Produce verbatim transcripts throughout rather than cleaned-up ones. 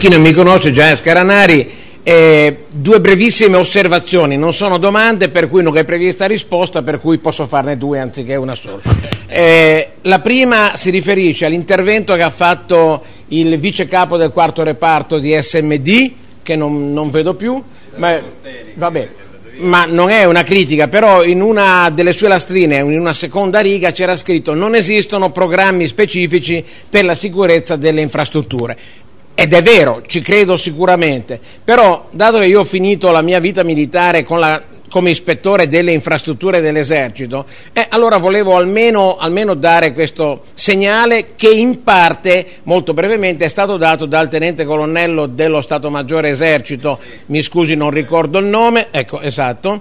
chi non mi conosce, Gianni Scaranari, eh, due brevissime osservazioni, non sono domande per cui non è prevista risposta, per cui posso farne due anziché una sola. Eh, la prima si riferisce all'intervento che ha fatto il vice capo del quarto reparto di S M D, che non, non vedo più, ma, vabbè, ma non è una critica, però in una delle sue lastrine, in una seconda riga, c'era scritto: non esistono programmi specifici per la sicurezza delle infrastrutture. Ed è vero, ci credo sicuramente, però dato che io ho finito la mia vita militare con la, come ispettore delle infrastrutture dell'esercito, eh, allora volevo almeno, almeno dare questo segnale che in parte, molto brevemente, è stato dato dal tenente colonnello dello Stato Maggiore Esercito, mi scusi non ricordo il nome, ecco, esatto,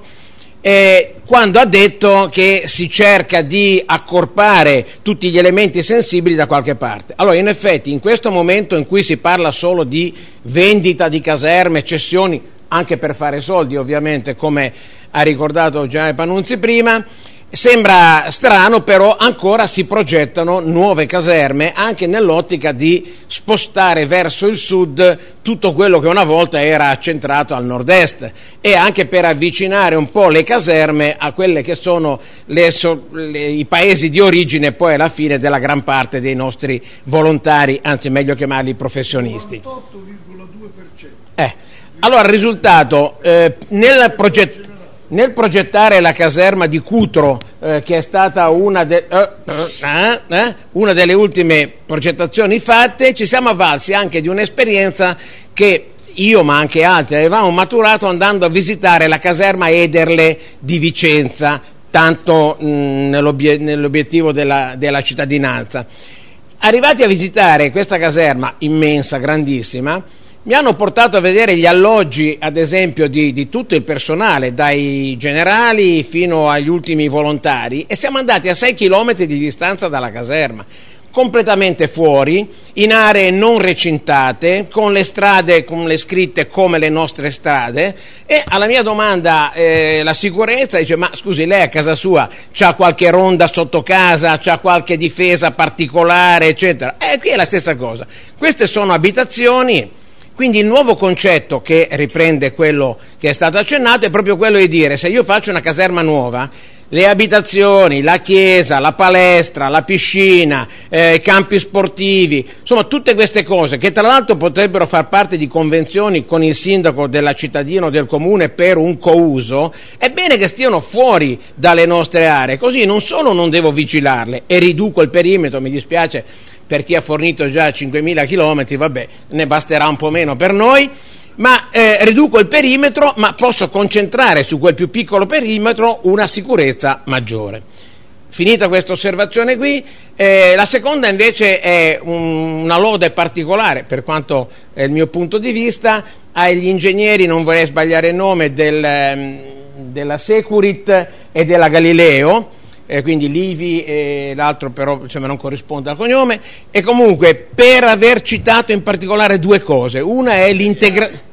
Eh, quando ha detto che si cerca di accorpare tutti gli elementi sensibili da qualche parte. Allora, in effetti, in questo momento in cui si parla solo di vendita di caserme, cessioni, anche per fare soldi ovviamente, come ha ricordato Gianni Panunzi prima, sembra strano, però ancora si progettano nuove caserme anche nell'ottica di spostare verso il sud tutto quello che una volta era accentrato al nord-est, e anche per avvicinare un po' le caserme a quelle che sono le, le, i paesi di origine poi alla fine della gran parte dei nostri volontari, anzi meglio chiamarli professionisti. quarantotto virgola due per cento. Eh, allora il risultato eh, nel progetto Nel progettare la caserma di Cutro, eh, che è stata una, de- eh, eh, eh, una delle ultime progettazioni fatte, ci siamo avvalsi anche di un'esperienza che io, ma anche altri, avevamo maturato andando a visitare la caserma Ederle di Vicenza, tanto mh, nell'obie- nell'obiettivo della, della cittadinanza. Arrivati a visitare questa caserma immensa, grandissima, mi hanno portato a vedere gli alloggi, ad esempio, di, di tutto il personale, dai generali fino agli ultimi volontari, e siamo andati a sei chilometri di distanza dalla caserma, completamente fuori, in aree non recintate, con le strade, con le scritte come le nostre strade, e alla mia domanda eh, la sicurezza dice: ma scusi, lei a casa sua c'ha qualche ronda sotto casa, c'ha qualche difesa particolare, eccetera? E qui è la stessa cosa, queste sono abitazioni. Quindi il nuovo concetto, che riprende quello che è stato accennato, è proprio quello di dire: se io faccio una caserma nuova, le abitazioni, la chiesa, la palestra, la piscina, eh, i campi sportivi, insomma tutte queste cose che tra l'altro potrebbero far parte di convenzioni con il sindaco della cittadina o del comune per un couso, è bene che stiano fuori dalle nostre aree, così non solo non devo vigilarle e riduco il perimetro, mi dispiace per chi ha fornito già cinquemila chilometri, vabbè, ne basterà un po' meno per noi, ma eh, riduco il perimetro, ma posso concentrare su quel più piccolo perimetro una sicurezza maggiore. Finita questa osservazione qui, eh, la seconda invece è un, una lode particolare, per quanto è il mio punto di vista, agli ingegneri, non vorrei sbagliare il nome, del, della Securit e della Galileo, Eh, quindi Livi e l'altro però insomma, non corrisponde al cognome, e comunque per aver citato in particolare due cose. Una è l'integrazione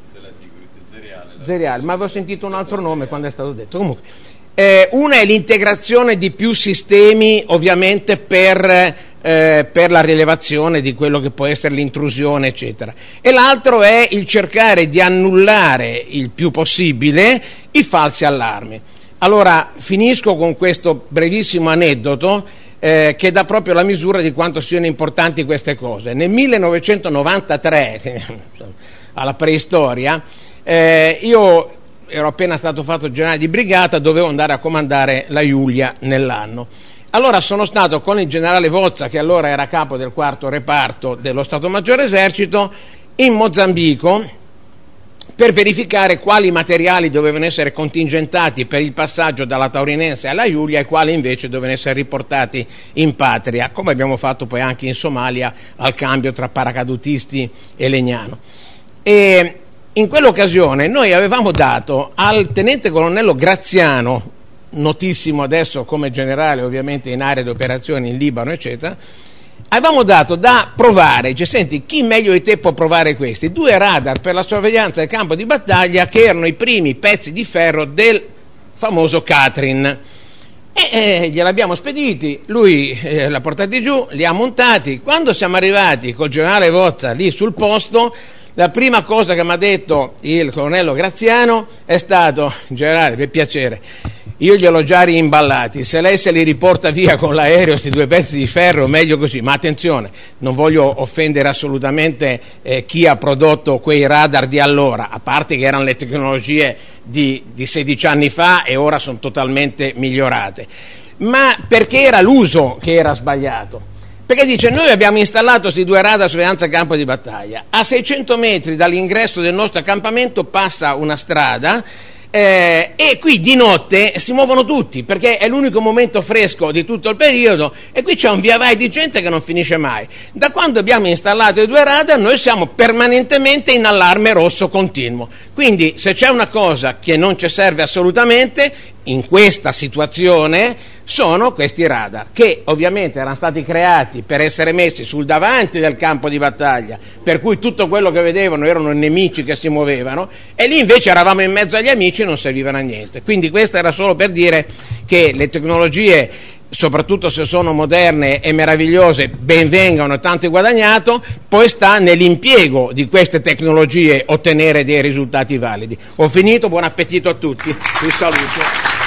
Zeriale, ma avevo sentito un altro nome quando è stato detto. Comunque, eh, una è l'integrazione di più sistemi, ovviamente per, eh, per la rilevazione di quello che può essere l'intrusione, eccetera, e l'altro è il cercare di annullare il più possibile i falsi allarmi. Allora, finisco con questo brevissimo aneddoto eh, che dà proprio la misura di quanto siano importanti queste cose. Nel millenovecentonovantatré, alla preistoria, eh, io ero appena stato fatto generale di brigata, dovevo andare a comandare la Giulia nell'anno. Allora sono stato con il generale Vozza, che allora era capo del quarto reparto dello Stato Maggiore Esercito, in Mozambico, per verificare quali materiali dovevano essere contingentati per il passaggio dalla Taurinense alla Giulia e quali invece dovevano essere riportati in patria, come abbiamo fatto poi anche in Somalia al cambio tra paracadutisti e Legnano. E in quell'occasione noi avevamo dato al tenente colonnello Graziano, notissimo adesso come generale ovviamente in aree di operazioni in Libano eccetera, avevamo dato da provare, dice: senti, chi meglio di te può provare questi? Due radar per la sorveglianza del campo di battaglia che erano i primi pezzi di ferro del famoso Katrin. E eh, gliel'abbiamo spediti, lui eh, l'ha portati giù, li ha montati. Quando siamo arrivati col generale Vozza lì sul posto, la prima cosa che mi ha detto il colonnello Graziano è stato: generale, per piacere, io gliel'ho già rimballati, se lei se li riporta via con l'aereo questi due pezzi di ferro meglio così, ma attenzione, non voglio offendere assolutamente eh, chi ha prodotto quei radar di allora, a parte che erano le tecnologie di, di sedici anni fa e ora sono totalmente migliorate, ma perché era l'uso che era sbagliato. Perché dice: noi abbiamo installato questi due radar a sorveglianza campo di battaglia, a seicento metri dall'ingresso del nostro accampamento passa una strada, Eh, e qui di notte si muovono tutti perché è l'unico momento fresco di tutto il periodo, e qui c'è un via vai di gente che non finisce mai. Da quando abbiamo installato i due radar noi siamo permanentemente in allarme rosso continuo, quindi se c'è una cosa che non ci serve assolutamente in questa situazione sono questi radar, che ovviamente erano stati creati per essere messi sul davanti del campo di battaglia, per cui tutto quello che vedevano erano nemici che si muovevano, e lì invece eravamo in mezzo agli amici e non servivano a niente. Quindi questo era solo per dire che le tecnologie, soprattutto se sono moderne e meravigliose, ben vengano e tanto è guadagnato, poi sta nell'impiego di queste tecnologie ottenere dei risultati validi. Ho finito, buon appetito a tutti, vi saluto.